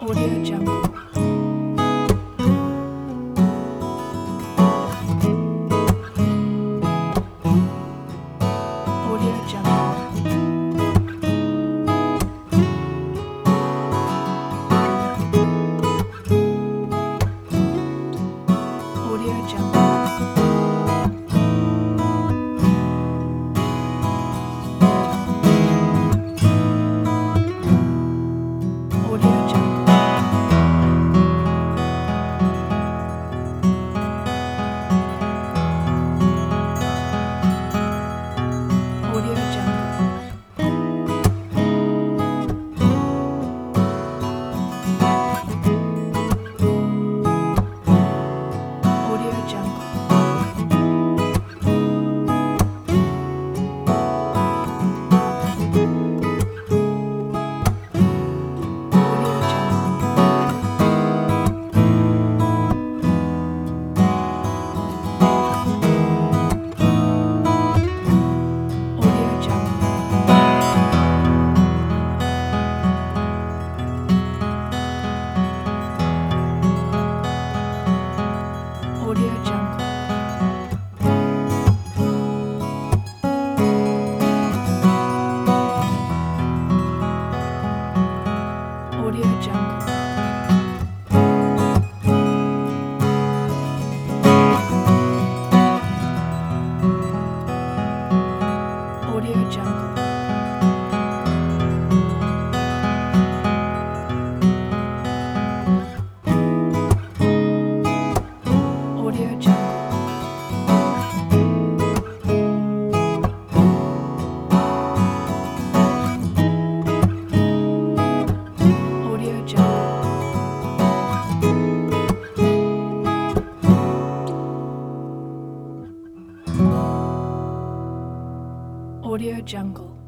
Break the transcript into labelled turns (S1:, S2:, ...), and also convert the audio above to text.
S1: Audio Jungle. Audio Jungle. Audio Jungle. Audio Jungle. Audio Jungle. Audio Jungle. Audio Jungle. Audio Jungle. Audio Jungle. Audio Jungle. Audio Jungle. Audio Jungle.